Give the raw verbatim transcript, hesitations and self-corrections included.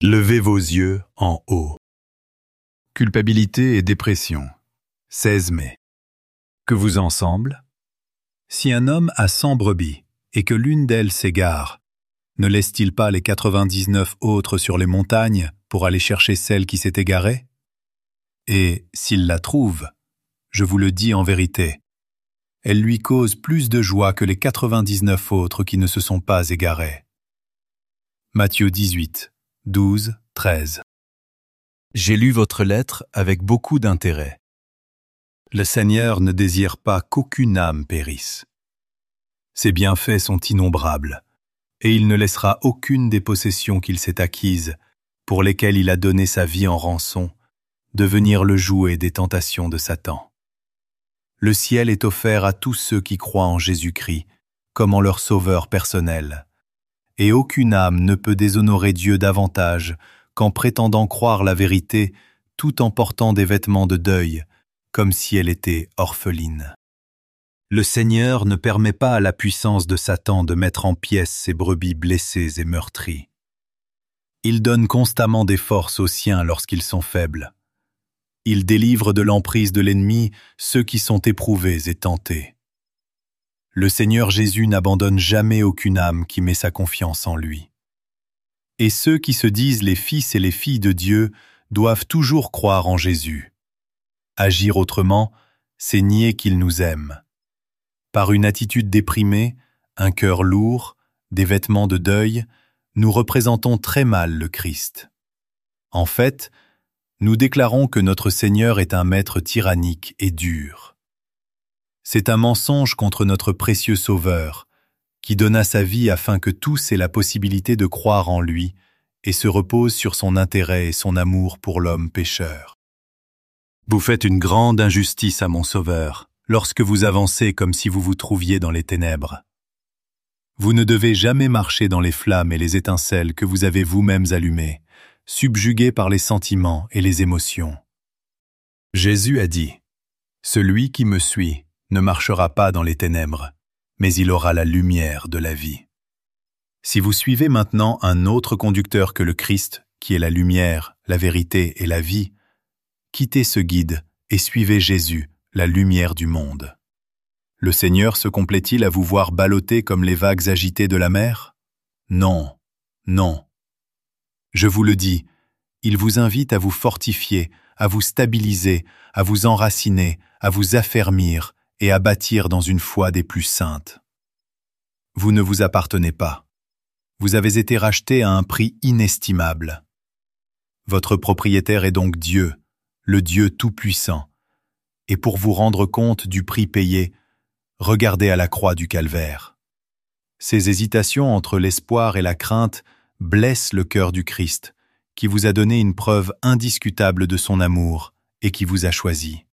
Levez vos yeux en haut. Culpabilité et dépression. seize mai. Que vous en semble? Si un homme a cent brebis et que l'une d'elles s'égare, ne laisse-t-il pas les quatre-vingt-dix-neuf autres sur les montagnes pour aller chercher celle qui s'est égarée? Et s'il la trouve, je vous le dis en vérité, elle lui cause plus de joie que les quatre-vingt-dix-neuf autres qui ne se sont pas égarés. Matthieu dix-huit, douze, treize. J'ai lu votre lettre avec beaucoup d'intérêt. Le Seigneur ne désire pas qu'aucune âme périsse. Ses bienfaits sont innombrables, et il ne laissera aucune des possessions qu'il s'est acquises, pour lesquelles il a donné sa vie en rançon, devenir le jouet des tentations de Satan. Le ciel est offert à tous ceux qui croient en Jésus-Christ, comme en leur sauveur personnel. Et aucune âme ne peut déshonorer Dieu davantage qu'en prétendant croire la vérité tout en portant des vêtements de deuil, comme si elle était orpheline. Le Seigneur ne permet pas à la puissance de Satan de mettre en pièces ses brebis blessées et meurtries. Il donne constamment des forces aux siens lorsqu'ils sont faibles. Il délivre de l'emprise de l'ennemi ceux qui sont éprouvés et tentés. Le Seigneur Jésus n'abandonne jamais aucune âme qui met sa confiance en lui. Et ceux qui se disent les fils et les filles de Dieu doivent toujours croire en Jésus. Agir autrement, c'est nier qu'il nous aime. Par une attitude déprimée, un cœur lourd, des vêtements de deuil, nous représentons très mal le Christ. En fait, nous déclarons que notre Seigneur est un maître tyrannique et dur. C'est un mensonge contre notre précieux Sauveur, qui donna sa vie afin que tous aient la possibilité de croire en lui et se reposent sur son intérêt et son amour pour l'homme pécheur. Vous faites une grande injustice à mon Sauveur, lorsque vous avancez comme si vous vous trouviez dans les ténèbres. Vous ne devez jamais marcher dans les flammes et les étincelles que vous avez vous-mêmes allumées, subjugués par les sentiments et les émotions. Jésus a dit, « Celui qui me suit ne marchera pas dans les ténèbres, mais il aura la lumière de la vie. » Si vous suivez maintenant un autre conducteur que le Christ, qui est la lumière, la vérité et la vie, quittez ce guide et suivez Jésus, la lumière du monde. Le Seigneur se complaît-il à vous voir balloter comme les vagues agitées de la mer? Non, non. Je vous le dis, il vous invite à vous fortifier, à vous stabiliser, à vous enraciner, à vous affermir et à bâtir dans une foi des plus saintes. Vous ne vous appartenez pas. Vous avez été racheté à un prix inestimable. Votre propriétaire est donc Dieu, le Dieu Tout-Puissant. Et pour vous rendre compte du prix payé, regardez à la croix du Calvaire. Ces hésitations entre l'espoir et la crainte blessent le cœur du Christ, qui vous a donné une preuve indiscutable de son amour et qui vous a choisi.